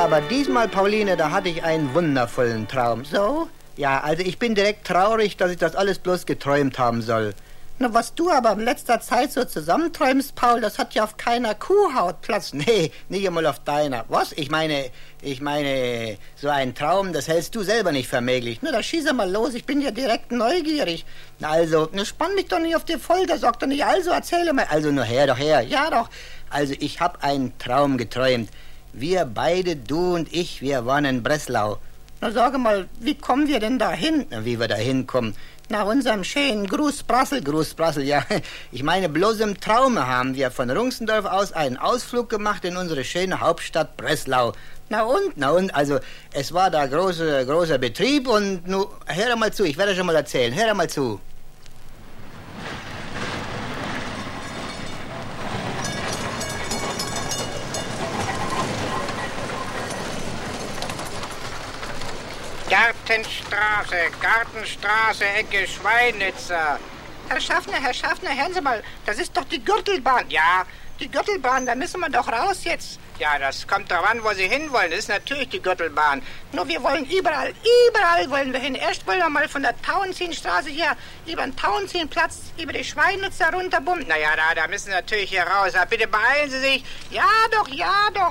aber diesmal, Pauline, da hatte ich einen wundervollen Traum. So? Ja, also ich bin direkt traurig, dass ich das alles bloß geträumt haben soll. Na, was du aber in letzter Zeit so zusammenträumst, Paul, das hat ja auf keiner Kuhhaut Platz. Nee, nicht einmal auf deiner. Was? Ich meine, so ein Traum, das hältst du selber nicht für möglich. Na, da schieß mal los, ich bin ja direkt neugierig. Na also, na, spann mich doch nicht auf die Folter, sag doch nicht, also erzähle mal. Also nur her, doch her. Ja, doch. Also ich hab einen Traum geträumt. Wir beide, du und ich, wir waren in Breslau. Na, sag mal, wie kommen wir denn da hin? Na, wie wir da hinkommen? Nach unserem schönen Großbrassel. Großbrassel, ja. Ich meine, bloß im Traume haben wir von Runxendorf aus einen Ausflug gemacht in unsere schöne Hauptstadt Breslau. Na und? Na und, also, es war da großer Betrieb und nu, hör mal zu, ich werde schon mal erzählen, hör mal zu. Gartenstraße, Ecke Schweinitzer. Herr Schaffner, hören Sie mal, das ist doch die Gürtelbahn. Ja. Die Gürtelbahn, da müssen wir doch raus jetzt. Ja, das kommt darauf an, wo Sie hinwollen. Das ist natürlich die Gürtelbahn. Nur wir wollen überall wollen wir hin. Erst wollen wir mal von der Tauentzienstraße hier über den Tauentzienplatz, über die Schweinitzer runterbummen. Naja, da müssen Sie natürlich hier raus. Aber bitte beeilen Sie sich. Ja doch.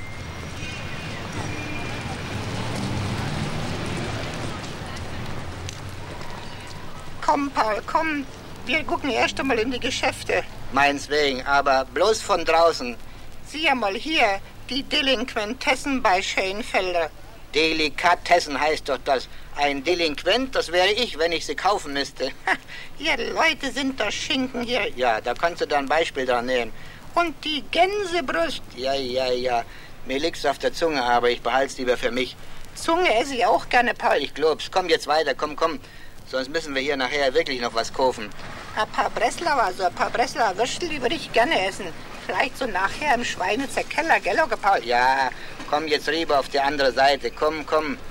Komm, Paul, komm. Wir gucken erst einmal in die Geschäfte. Meineswegen, aber bloß von draußen. Sieh einmal hier, die Delinquentessen bei Schönfelder. Delikatessen heißt doch das. Ein Delinquent, das wäre ich, wenn ich sie kaufen müsste. Ihr Leute sind da Schinken hier. Ja, da kannst du da ein Beispiel dran nehmen. Und die Gänsebrust. Ja. Mir liegt's auf der Zunge, aber ich behalt's lieber für mich. Zunge esse ich auch gerne, Paul. Ich glaub's. Komm jetzt weiter, komm. Sonst müssen wir hier nachher wirklich noch was kaufen. Ein paar Breslauer Würstel, die würde ich gerne essen. Vielleicht so nachher im Schweinitzer Keller, gell, Onkel Paul? Ja, komm jetzt rüber auf die andere Seite. Komm.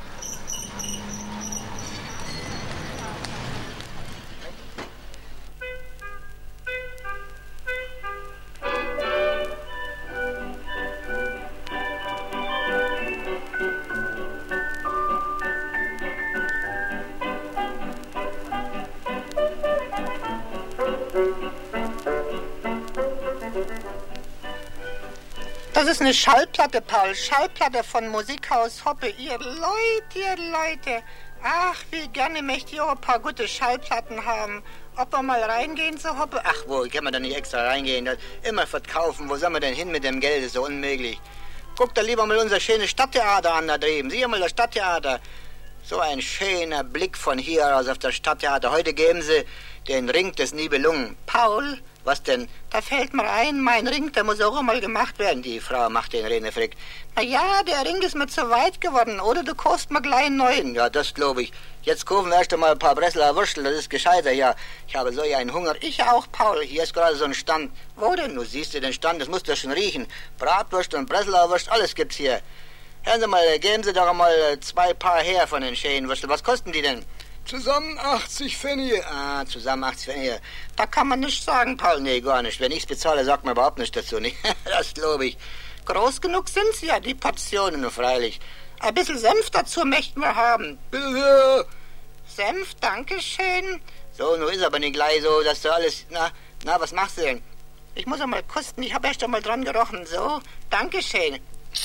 Das ist eine Schallplatte, Paul. Schallplatte von Musikhaus Hoppe. Ihr Leute. Ach, wie gerne möchte ich auch ein paar gute Schallplatten haben. Ob wir mal reingehen zu Hoppe? Ach, wo kann man da nicht extra reingehen? Das immer verkaufen. Wo sollen wir denn hin mit dem Geld? Das ist so unmöglich. Guck da lieber mal unser schönes Stadttheater an da drüben. Sieh mal das Stadttheater. So ein schöner Blick von hier aus auf das Stadttheater. Heute geben sie den Ring des Nibelungen. Paul? Was denn? Da fällt mir ein, mein Ring, der muss auch einmal gemacht werden. Die Frau macht den Renefrick. Na ja, der Ring ist mir zu weit geworden. Oder du kaufst mir gleich einen neuen. Ja, das glaube ich. Jetzt kaufen wir erst einmal ein paar Breslauer Würstel. Das ist gescheiter, ja. Ich habe so einen Hunger. Ich auch, Paul. Hier ist gerade so ein Stand. Wo denn? Du siehst den Stand, das musst du schon riechen. Bratwurst und Breslauer Würstel, alles gibt's hier. Hören Sie mal, geben Sie doch einmal 2 Paar her von den schönen Würstel. Was kosten die denn? Zusammen 80 Pfennige. Ah, zusammen 80 Pfennige. Da kann man nichts sagen, Paul. Nee, gar nicht. Wenn ich's bezahle, sagt man überhaupt nichts dazu, nicht? Das glaube ich. Groß genug sind sie ja, die Portionen, nur freilich. Ein bisschen Senf dazu möchten wir haben. Bitte sehr. Senf, danke schön. So, nun ist aber nicht gleich so, dass du alles... Na, was machst du denn? Ich muss einmal kosten, ich habe erst einmal dran gerochen. So, danke schön.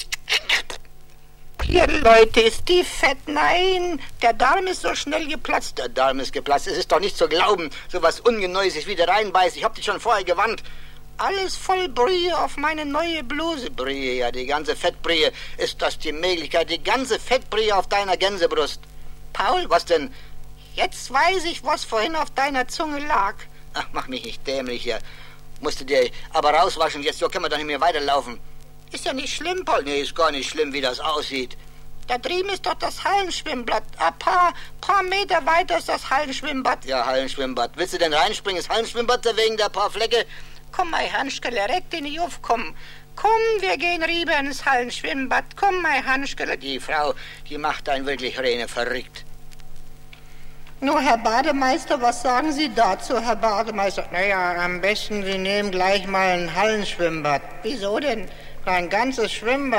Ihr Leute, ist die fett? Nein, der Darm ist so schnell geplatzt. Der Darm ist geplatzt. Es ist doch nicht zu glauben, so was Ungeneues ich wieder reinbeiß. Ich hab dich schon vorher gewarnt. Alles voll Brühe auf meine neue Bluse. Brühe, ja, die ganze Fettbrühe. Ist das die Möglichkeit? Die ganze Fettbrühe auf deiner Gänsebrust. Paul, was denn? Jetzt weiß ich, was vorhin auf deiner Zunge lag. Ach, mach mich nicht dämlich hier. Musst du dir aber rauswaschen. Jetzt so können wir doch nicht mehr weiterlaufen. Ist ja nicht schlimm, Paul. Nee, ist gar nicht schlimm, wie das aussieht. Da drüben ist doch das Hallenschwimmbad. Ein paar Meter weiter ist das Hallenschwimmbad. Ja, Hallenschwimmbad. Willst du denn reinspringen? Das Hallenschwimmbad da wegen der paar Flecke? Komm, mein Hanschkele, reck den nicht auf, komm. Komm, wir gehen rüber ins Hallenschwimmbad. Komm, mein Hanschkele. Die Frau, die macht einen wirklich Rene verrückt. Nur, Herr Bademeister, was sagen Sie dazu, Herr Bademeister? Naja, am besten Sie nehmen gleich mal ein Hallenschwimmbad. Wieso denn? Ein ganzes Schwimmbad.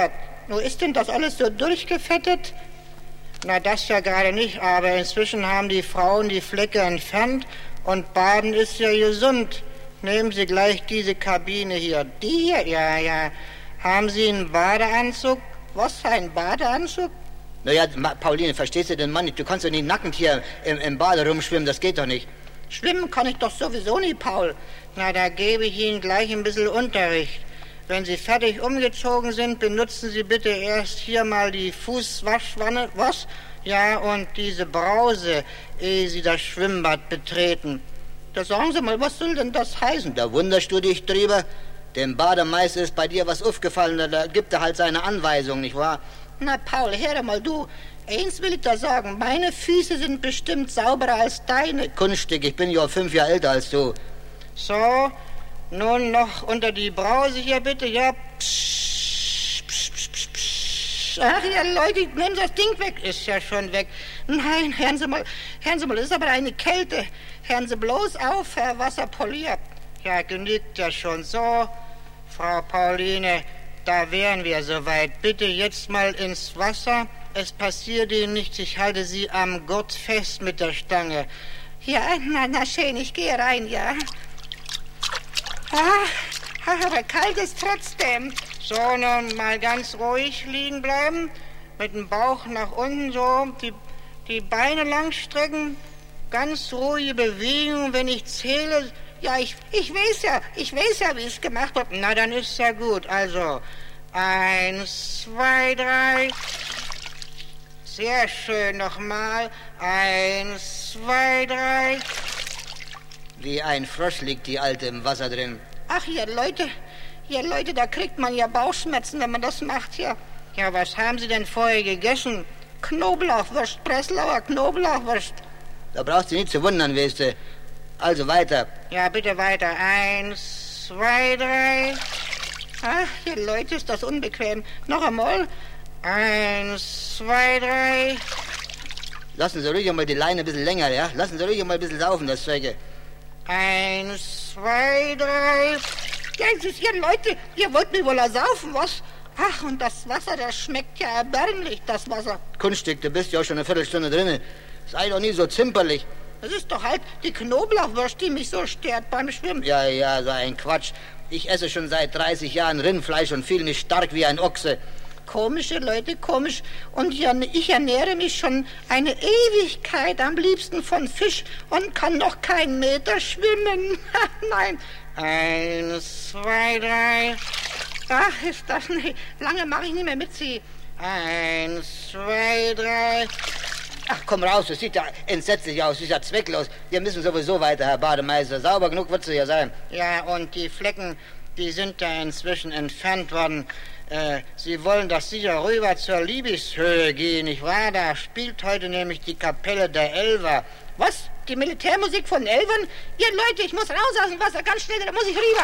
Nur ist denn das alles so durchgefettet? Na, das ja gerade nicht, aber inzwischen haben die Frauen die Flecke entfernt und Baden ist ja gesund. Nehmen Sie gleich diese Kabine hier. Die hier? Ja. Haben Sie einen Badeanzug? Was für ein Badeanzug? Naja, Pauline, verstehst du den Mann nicht? Du kannst doch nicht nackend hier im Bade rumschwimmen, das geht doch nicht. Schwimmen kann ich doch sowieso nicht, Paul. Na, da gebe ich Ihnen gleich ein bisschen Unterricht. Wenn Sie fertig umgezogen sind, benutzen Sie bitte erst hier mal die Fußwaschwanne, was? Ja, und diese Brause, ehe Sie das Schwimmbad betreten. Da sagen Sie mal, was soll denn das heißen? Da wunderst du dich drüber. Dem Bademeister ist bei dir was aufgefallen, da gibt er halt seine Anweisung, nicht wahr? Na, Paul, hör mal, du. Eins will ich da sagen, meine Füße sind bestimmt sauberer als deine. Kunststück, ich bin ja 5 Jahre älter als du. So, nun noch unter die Brause hier bitte, ja. Psch. Ach ja, Leute, nehmen Sie das Ding weg. Ist ja schon weg. Nein, hören Sie mal, das ist aber eine Kälte. Hören Sie bloß auf, Herr Wasserpolier. Ja, genügt ja schon so. Frau Pauline, da wären wir soweit. Bitte jetzt mal ins Wasser. Es passiert Ihnen nichts. Ich halte Sie am Gurt fest mit der Stange. Ja, na schön, ich gehe rein, ja. Aber kalt ist trotzdem. So, nun mal ganz ruhig liegen bleiben. Mit dem Bauch nach unten so. Die Beine lang strecken. Ganz ruhige Bewegung, wenn ich zähle. Ja, ich weiß ja, wie es gemacht wird. Na, dann ist ja gut. Also, 1, 2, 3. Sehr schön, nochmal. 1, 2, 3. Wie ein Frosch liegt die Alte im Wasser drin. Ach, ihr Leute, da kriegt man ja Bauchschmerzen, wenn man das macht hier. Ja, was haben Sie denn vorher gegessen? Knoblauchwurst, Breslauer Knoblauchwurst. Da brauchst du nicht zu wundern, weißt du. Also weiter. Ja, bitte weiter. 1, 2, 3. Ach, ihr Leute, ist das unbequem. Noch einmal. 1, 2, 3. Lassen Sie ruhig mal die Leine ein bisschen länger, ja? Lassen Sie ruhig mal ein bisschen saufen, das Zeug. 1, 2, 3. Ja, ihr Leute, ihr wollt mir wohl ersaufen, was? Ach, und das Wasser, das schmeckt ja erbärmlich, das Wasser. Kunststück, du bist ja auch schon eine Viertelstunde drin. Sei doch nie so zimperlich. Das ist doch halt die Knoblauchwurst, die mich so stört beim Schwimmen. Ja, so ein Quatsch. Ich esse schon seit 30 Jahren Rindfleisch und fühle mich stark wie ein Ochse. Komische Leute, komisch. Und ich ernähre mich schon eine Ewigkeit am liebsten von Fisch und kann noch keinen Meter schwimmen. Nein. 1, 2, 3. Ach, ist das nicht. Lange mache ich nicht mehr mit Sie. 1, 2, 3. Ach, komm raus, das sieht ja entsetzlich aus, das ist ja zwecklos. Wir müssen sowieso weiter, Herr Bademeister. Sauber genug wird es ja sein. Ja, und die Flecken, die sind ja inzwischen entfernt worden. Sie wollen doch sicher rüber zur Liebeshöhe gehen, nicht wahr? Da spielt heute nämlich die Kapelle der Elfer. Was? Die Militärmusik von Elfern? Ihr Leute, ich muss raus aus dem Wasser, ganz schnell, da muss ich rüber.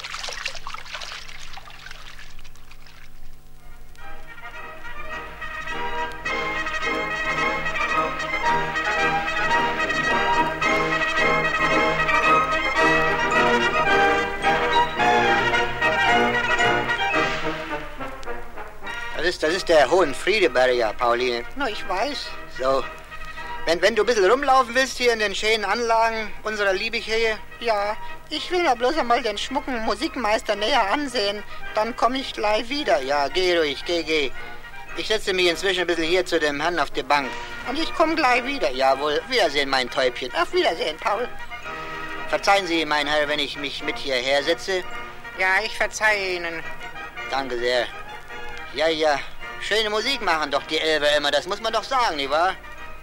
Das ist der Hohenfriedeberger, Pauline. Na, ich weiß. So. Wenn du ein bisschen rumlaufen willst hier in den schönen Anlagen unserer Liebighehe. Ja, ich will mir bloß einmal den schmucken Musikmeister näher ansehen. Dann komme ich gleich wieder. Ja, geh ruhig, geh. Ich setze mich inzwischen ein bisschen hier zu dem Herrn auf die Bank. Und ich komme gleich wieder. Jawohl, Wiedersehen, mein Täubchen. Auf Wiedersehen, Paul. Verzeihen Sie, mein Herr, wenn ich mich mit hierher setze? Ja, ich verzeihe Ihnen. Danke sehr. Ja, schöne Musik machen doch die Elfer immer, das muss man doch sagen, nicht wahr?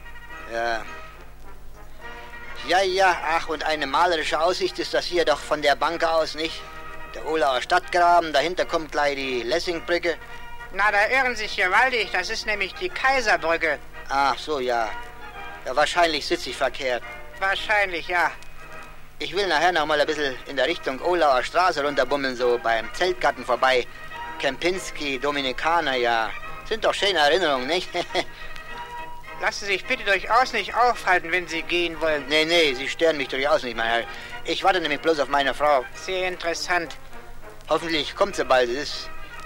Ja, ach, und eine malerische Aussicht ist das hier doch von der Bank aus, nicht? Der Ohlauer Stadtgraben, dahinter kommt gleich die Lessingbrücke. Na, da irren Sie sich gewaltig, das ist nämlich die Kaiserbrücke. Ach so, ja. Ja, wahrscheinlich sitze ich verkehrt. Wahrscheinlich, ja. Ich will nachher noch mal ein bisschen in der Richtung Ohlauer Straße runterbummeln, so beim Zeltgarten vorbei. Kempinski, Dominikaner, ja. Sind doch schöne Erinnerungen, nicht? Lassen Sie sich bitte durchaus nicht aufhalten, wenn Sie gehen wollen. Nee, Sie stören mich durchaus nicht, mein Herr. Ich warte nämlich bloß auf meine Frau. Sehr interessant. Hoffentlich kommt sie bald. Es ist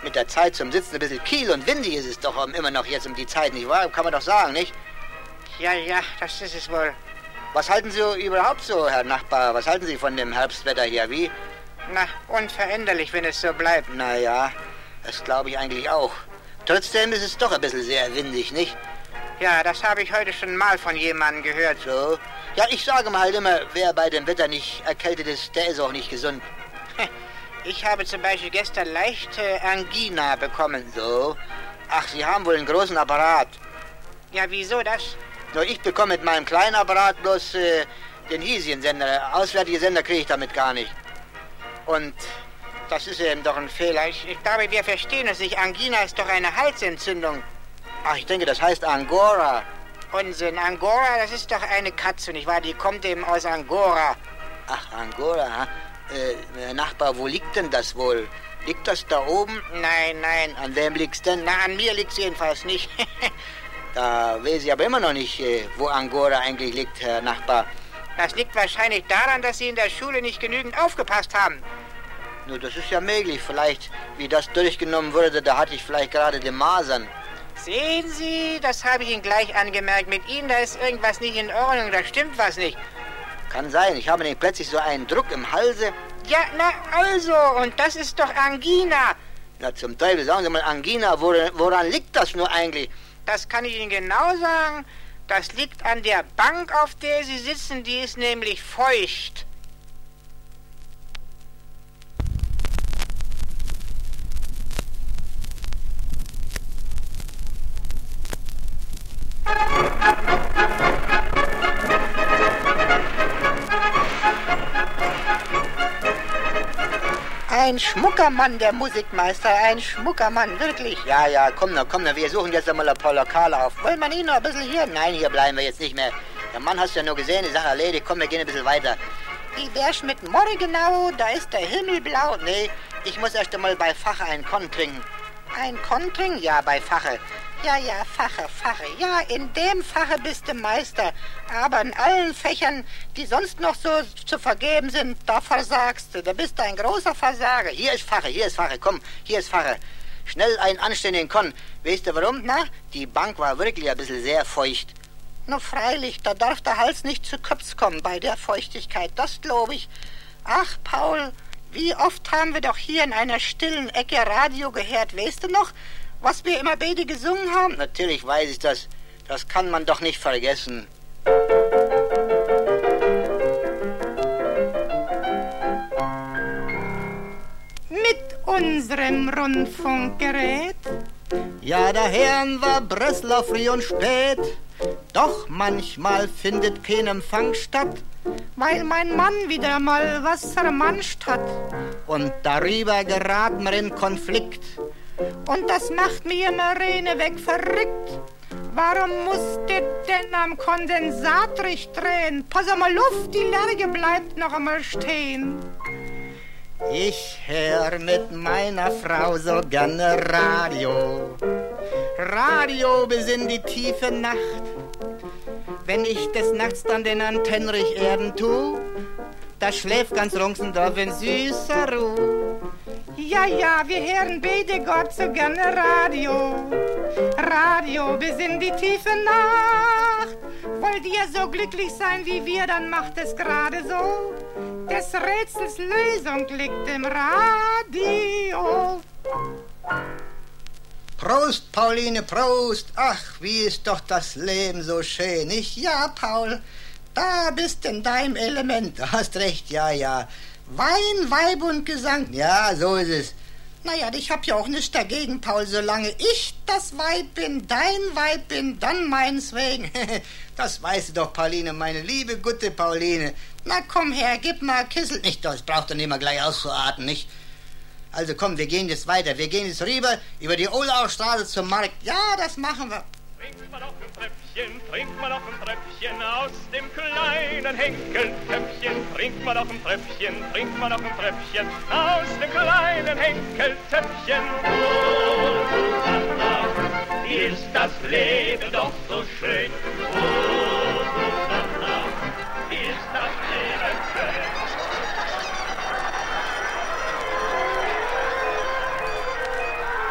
Mit der Zeit zum Sitzen ein bisschen kiel und windig ist es doch immer noch jetzt um die Zeit, nicht wahr? Kann man doch sagen, nicht? Ja, das ist es wohl. Was halten Sie überhaupt so, Herr Nachbar? Was halten Sie von dem Herbstwetter hier, wie? Na, unveränderlich, wenn es so bleibt. Naja, das glaube ich eigentlich auch. Trotzdem ist es doch ein bisschen sehr windig, nicht? Ja, das habe ich heute schon mal von jemandem gehört. So? Ja, ich sage mal halt immer, wer bei dem Wetter nicht erkältet ist, der ist auch nicht gesund. Ich habe zum Beispiel gestern leichte Angina bekommen. So? Ach, Sie haben wohl einen großen Apparat. Ja, wieso das? Nur ich bekomme mit meinem kleinen Apparat bloß den hiesigen Sender. Auswärtige Sender kriege ich damit gar nicht. Und das ist eben doch ein Fehler. Ich glaube, wir verstehen es nicht. Angina ist doch eine Halsentzündung. Ach, ich denke, das heißt Angora. Unsinn. Angora, das ist doch eine Katze, nicht wahr? Die kommt eben aus Angora. Ach, Angora, Nachbar, wo liegt denn das wohl? Liegt das da oben? Nein. An wem liegt's denn? Na, an mir liegt's jedenfalls nicht. Da weiß ich aber immer noch nicht, wo Angora eigentlich liegt, Herr Nachbar. Das liegt wahrscheinlich daran, dass Sie in der Schule nicht genügend aufgepasst haben. Nur, das ist ja möglich. Vielleicht, wie das durchgenommen wurde, da hatte ich vielleicht gerade die Masern. Sehen Sie, das habe ich Ihnen gleich angemerkt. Mit Ihnen, da ist irgendwas nicht in Ordnung, da stimmt was nicht. Kann sein, ich habe nämlich plötzlich so einen Druck im Halse. Ja, na also, und das ist doch Angina. Na, zum Teufel, sagen Sie mal, Angina, woran liegt das nur eigentlich? Das kann ich Ihnen genau sagen. Das liegt an der Bank, auf der Sie sitzen, die ist nämlich feucht. Ein schmucker Mann, der Musikmeister, ein schmucker Mann, wirklich. Ja, komm noch, wir suchen jetzt einmal ein paar Lokale auf. Wollen wir ihn noch ein bisschen hier? Nein, hier bleiben wir jetzt nicht mehr. Der Mann hast du ja nur gesehen, die Sache erledigt. Komm, wir gehen ein bisschen weiter. Wie wär's mit Morgenau? Da ist der Himmel blau. Nee, ich muss erst einmal bei Fache einen Korn trinken. Ein Korn trinken? Ja, bei Fache. Ja, Fache. Ja, in dem Fache bist du Meister. Aber in allen Fächern, die sonst noch so zu vergeben sind, da versagst du. Da bist du ein großer Versager. Hier ist Fache. Komm, hier ist Fache. Schnell einen anständigen Korn. Weißt du warum? Na? Die Bank war wirklich ein bisschen sehr feucht. Nur freilich, da darf der Hals nicht zu Köps kommen bei der Feuchtigkeit. Das glaube ich. Ach, Paul, wie oft haben wir doch hier in einer stillen Ecke Radio gehört. Weißt du noch, was wir immer beide gesungen haben? Natürlich weiß ich das. Das kann man doch nicht vergessen. Mit unserem Rundfunkgerät. Ja, der Herrn war Breslau früh und spät. Doch manchmal findet kein Empfang statt, weil mein Mann wieder mal was vermanscht hat. Und darüber geraten wir in Konflikt. Und das macht mir immer Reneweg verrückt. Warum musste denn am Kondensatorich drehen? Pass mal Luft, die Lerge bleibt noch einmal stehen. Ich hör mit meiner Frau so gerne Radio. Radio bis in die tiefe Nacht. Wenn ich des Nachts dann den Antennrich erden tu, da schläft ganz Runxendorf in süßer Ruh. Ja, wir hören beide Gott so gerne Radio. Radio bis in die tiefe Nacht. Wollt ihr so glücklich sein wie wir, dann macht es gerade so. Des Rätsels Lösung liegt im Radio. Prost, Pauline, Prost. Ach, wie ist doch das Leben so schön, nicht? Ja, Paul, da bist in deinem Element. Du hast recht, ja. Wein, Weib und Gesang. Ja, so ist es. Naja, ich hab ja auch nichts dagegen, Paul, solange ich das Weib bin, dein Weib bin, dann meinswegen. Das weißt du doch, Pauline, meine liebe, gute Pauline. Na komm her, gib mal Kissel. Nicht, das braucht doch nicht mal gleich auszuatmen, nicht? Also komm, wir gehen jetzt weiter. Wir gehen jetzt rüber über die Olaustraße zum Markt. Ja, das machen wir. Trink mal noch ein Tröpfchen aus dem kleinen Henkeltöpfchen. Trink mal noch ein Tröpfchen aus dem kleinen Henkeltöpfchen. Oh, Susanna, ist das Leben doch so schön. Oh, Susanna, ist das Leben schön. 1,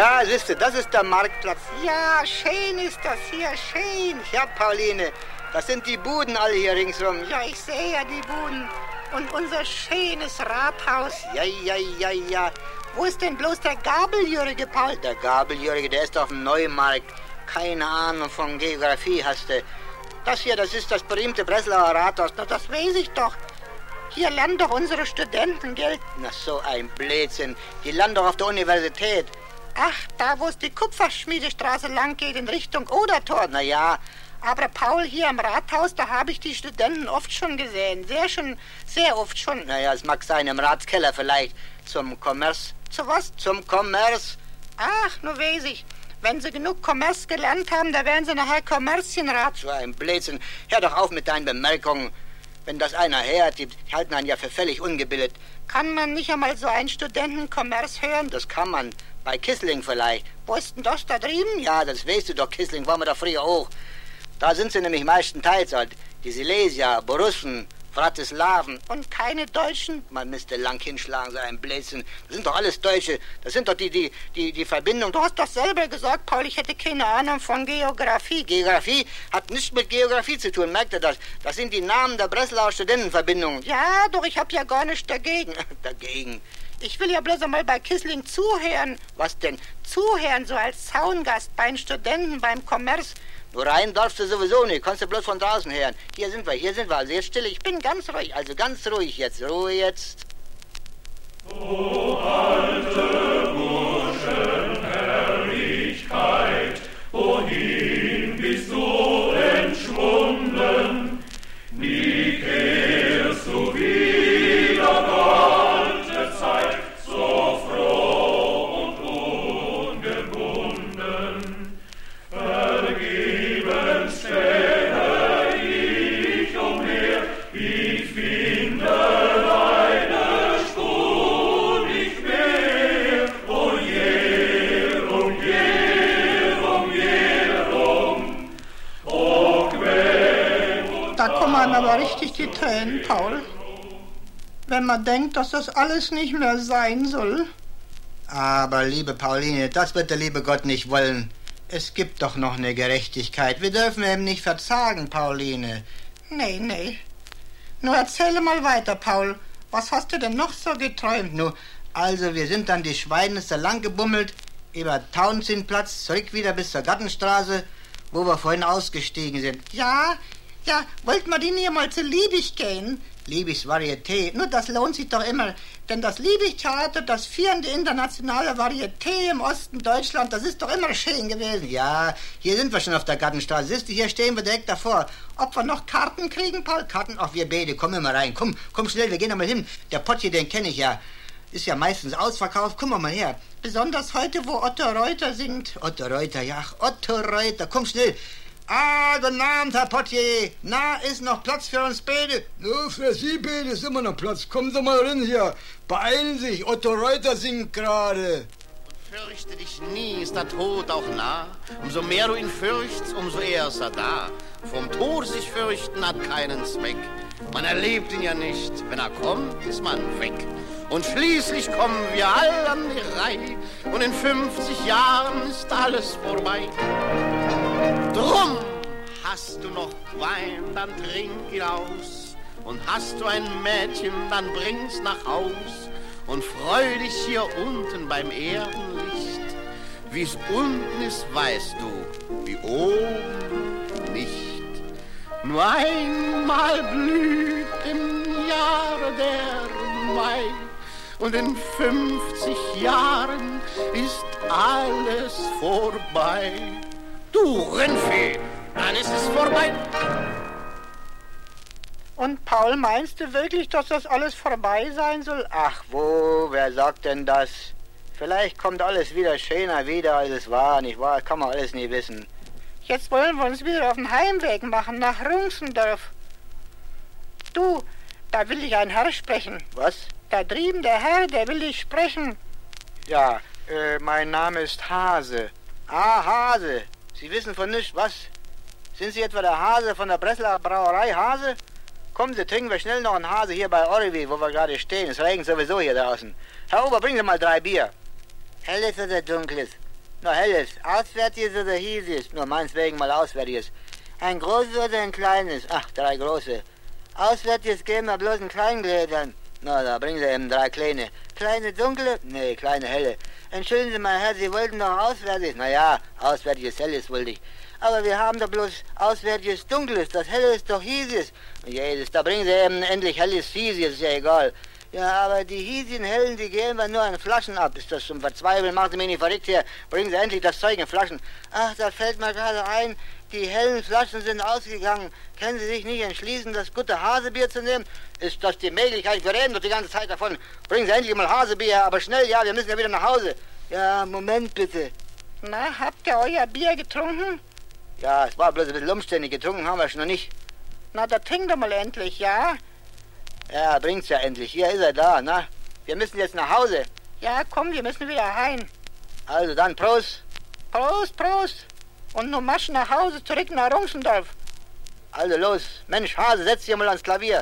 Ja, siehste, das ist der Marktplatz. Ja, schön ist das hier, schön. Ja, Pauline, das sind die Buden alle hier ringsrum. Ja, ich sehe ja die Buden. Und unser schönes Rathaus. Ja. Wo ist denn bloß der Gabeljürge, Paul? Der Gabeljürge, der ist auf dem Neumarkt. Keine Ahnung von Geografie hast du. Das hier, das ist das berühmte Breslauer Rathaus. Na, das weiß ich doch. Hier lernen doch unsere Studenten Geld. Na, so ein Blödsinn. Die lernen doch auf der Universität. Ach, da wo es die Kupferschmiedestraße lang geht in Richtung Odertor. Na ja. Aber Paul, hier am Rathaus, da habe ich die Studenten oft schon gesehen. Sehr oft schon. Naja, es mag sein, im Ratskeller vielleicht. Zum Kommerz. Zu was? Zum Kommerz. Ach, nur weiß ich. Wenn sie genug Kommerz gelernt haben, da werden sie nachher Kommerzienrat. So ein Blödsinn. Hör doch auf mit deinen Bemerkungen. Wenn das einer hört, die halten einen ja für völlig ungebildet. Kann man nicht einmal so einen Studentenkommerz hören? Das kann man. Bei Kissling vielleicht. Wo ist denn das da drüben? Ja, das weißt du doch, Kissling, waren wir doch früher auch. Da sind sie nämlich meistenteils halt. Die Silesier, Borussen, Bratislaven. Und keine Deutschen? Man müsste lang hinschlagen, so ein Blödsinn. Das sind doch alles Deutsche. Das sind doch die Verbindung. Du hast doch selber gesagt, Paul, ich hätte keine Ahnung von Geografie. Geografie hat nichts mit Geografie zu tun, merkt ihr das? Das sind die Namen der Breslauer Studentenverbindungen. Ja, doch, ich hab ja gar nichts dagegen. Dagegen? Ich will ja bloß einmal bei Kissling zuhören. Was denn? Zuhören, so als Zaungast bei den Studenten, beim Kommerz. Nur rein darfst du sowieso nicht, kannst du bloß von draußen hören. Hier sind wir, also jetzt still, ich bin ganz ruhig, also ganz ruhig jetzt, Ruhe jetzt. O alte Burschenherrlichkeit, wohin bist du entschwunden? Nie kehrst du wieder, alte Zeit, so froh und ungebunden. Vergebens spähe ich umher, ich finde deine Spur nicht mehr. O Jerum, Jerum, Jerum, o Quell. Da kommen einem aber richtig die Tränen, Paul. Wenn man denkt, dass das alles nicht mehr sein soll. Aber, liebe Pauline, das wird der liebe Gott nicht wollen. Es gibt doch noch eine Gerechtigkeit. Wir dürfen eben nicht verzagen, Pauline. Nee. Nur erzähle mal weiter, Paul. Was hast du denn noch so geträumt? Nur, also, wir sind dann die Schweinester lang gebummelt, über Tauentzienplatz, zurück wieder bis zur Gartenstraße, wo wir vorhin ausgestiegen sind. Ja, wollt man die nicht mal zu Liebig gehen? Liebigs Varieté. Nur das lohnt sich doch immer. Denn das Liebig-Theater, das führende internationale Varieté im Osten Deutschland, das ist doch immer schön gewesen. Ja, hier sind wir schon auf der Gartenstraße. Siehst du, hier stehen wir direkt davor. Ob wir noch Karten kriegen, Paul? Karten? Ach, wir beide. Komm immer rein. Komm schnell, wir gehen einmal hin. Der Pott hier, den kenne ich ja. Ist ja meistens ausverkauft. Komm mal her. Besonders heute, wo Otto Reuter singt. Otto Reuter, ja. Otto Reuter. Komm schnell. Ah, guten Abend, Herr Portier. Na, ist noch Platz für uns beide? Nur für Sie beide ist immer noch Platz. Kommen Sie mal rein hier. Beeilen sich, Otto Reuter singt gerade. Fürchte dich nie, ist der Tod auch nah. Umso mehr du ihn fürchtst, umso eher ist er da. Vom Tod sich fürchten hat keinen Zweck. Man erlebt ihn ja nicht. Wenn er kommt, ist man weg. Und schließlich kommen wir alle an die Reihe. Und in 50 Jahren ist alles vorbei. Drum, hast du noch Wein, dann trink ihn aus. Und hast du ein Mädchen, dann bring's nach Haus. Und freu dich hier unten beim Erdenlicht. Wie's unten ist, weißt du, wie oben nicht. Nur einmal blüht im Jahre der Mai. Und in 50 Jahren ist alles vorbei. Du Rennvieh, dann ist es vorbei. Und Paul, meinst du wirklich, dass das alles vorbei sein soll? Ach wo, wer sagt denn das? Vielleicht kommt alles wieder schöner wieder, als es war, nicht wahr? Kann man alles nie wissen. Jetzt wollen wir uns wieder auf den Heimweg machen, nach Rungsendorf. Du, da will dich ein Herr sprechen. Was? Da drüben, der Herr, der will dich sprechen. Ja, mein Name ist Hase. Ah, Hase. Sie wissen von nichts, was? Sind Sie etwa der Hase von der Breslauer Brauerei Hase? Kommen Sie, trinken wir schnell noch einen Hase hier bei Orvi, wo wir gerade stehen. Es regnet sowieso hier draußen. Herr Ober, bringen Sie mal 3 Bier. Helles oder dunkles? Na, helles, auswärtiges oder hiesiges? Nur meins wegen mal auswärtiges. Ein großes oder ein kleines? Ach, 3 große. Auswärtiges geben wir bloß in kleinen Gläsern. Na, da bringen Sie eben 3 kleine. Kleine dunkle? Nee, kleine helle. Entschuldigen Sie mal, Herr, Sie wollten doch auswärtiges. Na ja, auswärtiges helles wollte ich. Aber wir haben doch bloß auswärtiges dunkles. Das helle ist doch hiesiges. Jesus, da bringen Sie eben endlich helles hiesiges, ist ja egal. Ja, aber die hiesigen hellen, die geben wir nur in Flaschen ab. Ist das zum Verzweifeln? Machen Sie mich nicht verrückt hier. Bringen Sie endlich das Zeug in Flaschen. Ach, da fällt mir gerade ein, die hellen Flaschen sind ausgegangen. Können Sie sich nicht entschließen, das gute Hasebier zu nehmen? Ist das die Möglichkeit? Wir reden doch die ganze Zeit davon. Bringen Sie endlich mal Hasebier, aber schnell, ja, wir müssen ja wieder nach Hause. Ja, Moment bitte. Na, habt ihr euer Bier getrunken? Ja, es war bloß ein bisschen umständlich. Getrunken haben wir schon noch nicht. Na, da trink doch mal endlich, ja? Ja, bringt's ja endlich. Hier ist er da, na? Wir müssen jetzt nach Hause. Ja, komm, wir müssen wieder heim. Also dann, Prost. Prost, Prost. Und nun marsch nach Hause, zurück nach Runxendorf. Also los. Mensch, Hase, setz dich mal ans Klavier.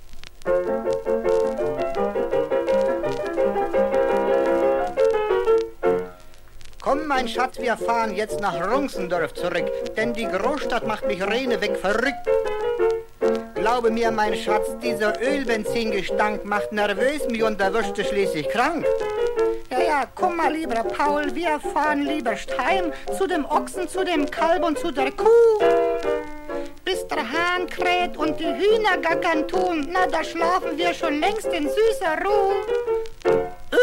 Komm, mein Schatz, wir fahren jetzt nach Runxendorf zurück, denn die Großstadt macht mich reineweg verrückt. Glaube mir, mein Schatz, dieser Ölbenzingestank macht nervös mich und da wirst du schließlich krank. Ja, komm mal, lieber Paul, wir fahren lieber heim zu dem Ochsen, zu dem Kalb und zu der Kuh. Bis der Hahn kräht und die Hühner gackern tun, na, da schlafen wir schon längst in süßer Ruhe.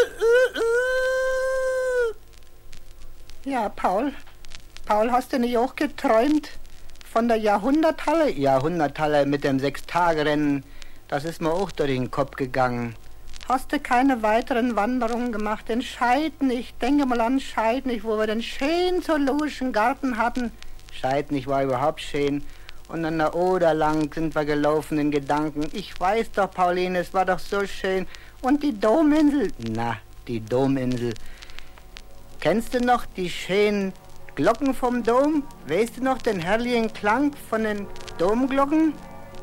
Ja, Paul, hast du nicht auch geträumt von der Jahrhunderthalle? Jahrhunderthalle mit dem 6-Tage-Rennen, das ist mir auch durch den Kopf gegangen. Hast du keine weiteren Wanderungen gemacht? In Scheidnich, denke mal an Scheidnich, wo wir den schönen zoologischen Garten hatten. Scheidnich war überhaupt schön. Und an der Oder lang sind wir gelaufen in Gedanken. Ich weiß doch, Pauline, es war doch so schön. Und die Dominsel? Na, die Dominsel. Kennst du noch die schönen Glocken vom Dom? Weißt du noch den herrlichen Klang von den Domglocken?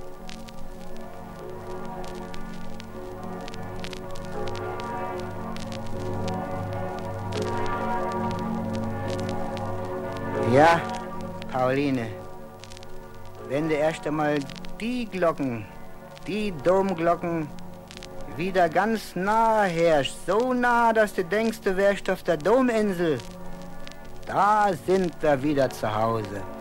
Ja, Pauline, wenn du erst einmal die Glocken, die Domglocken, wieder ganz nah herrschst, so nah, dass du denkst, du wärst auf der Dominsel, da sind wir wieder zu Hause.